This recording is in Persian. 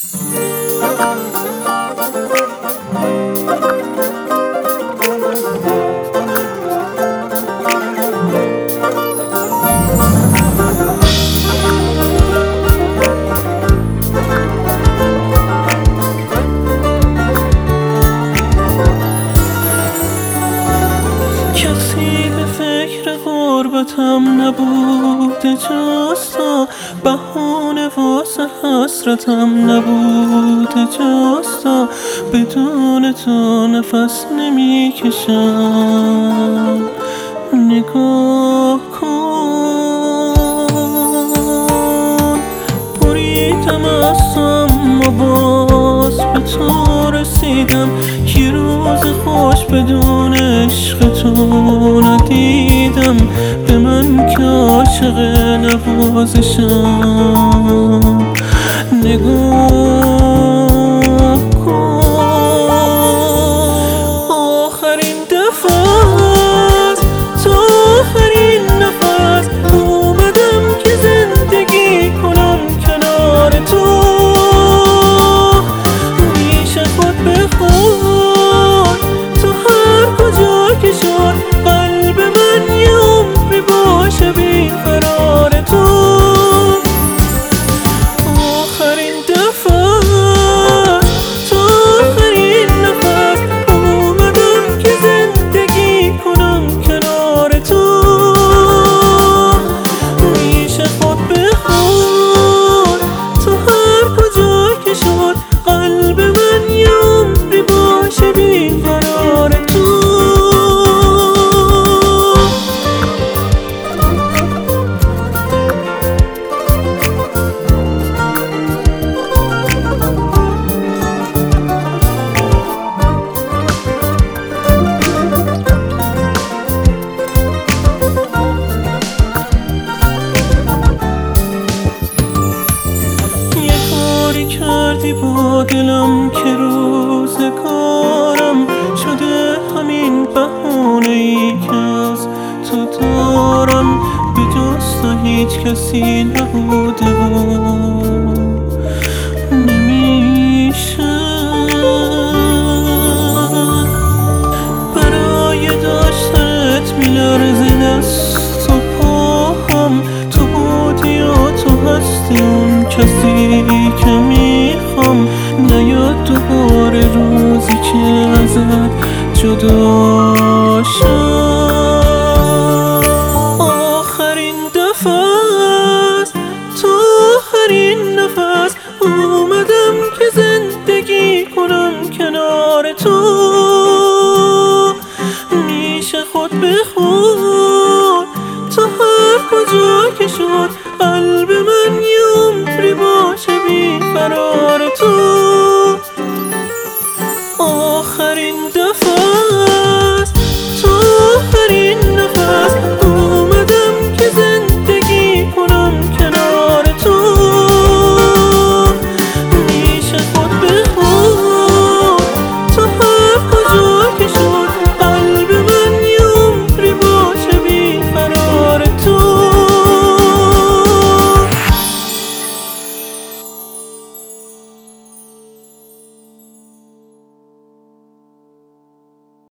کسی به فکر غربتم نبوده جستا، بهانه واسه حسرتم نبوده جستا. بدون تو نفس نمیکشم، نگاه کن. بریدم از تو اما باز به تو رسیدم. یه روز خوش بدون عشق تو ندیدم. به من که عاشق نوازشم، نگاه کن. آخرین دفعه است، تا آخرین نفس اومدم که زندگی کنم کنار تو. میشه خود به خود تو هر کجا که شد، قلب من یه عمری باشه بی قرار تو. آخرین دفعه تا آخرین نفس اومدم که زندگی کنم کنار تو. میشه خود به خود تو هر کجا که شد، قلب من یه عمری باشه بی قرار تو. کردی با دلم که روزگارم شده همین بهانه‌ای که از تو دارم. به جز تو هیچ کسی نبوده و نمیشه. برای داشتنت میلرزه دست و پاهم. تو بودی و تو هستی اون کسی که میخوام. نیاد دوباره روزی که ازت جدا شم. آخرین دفعه است، تا آخرین نفس اومدم که زندگی کنم کنار تو. میشه خود به خود تو هر کجا که شد، قلب من یه عمری باشه بی قرار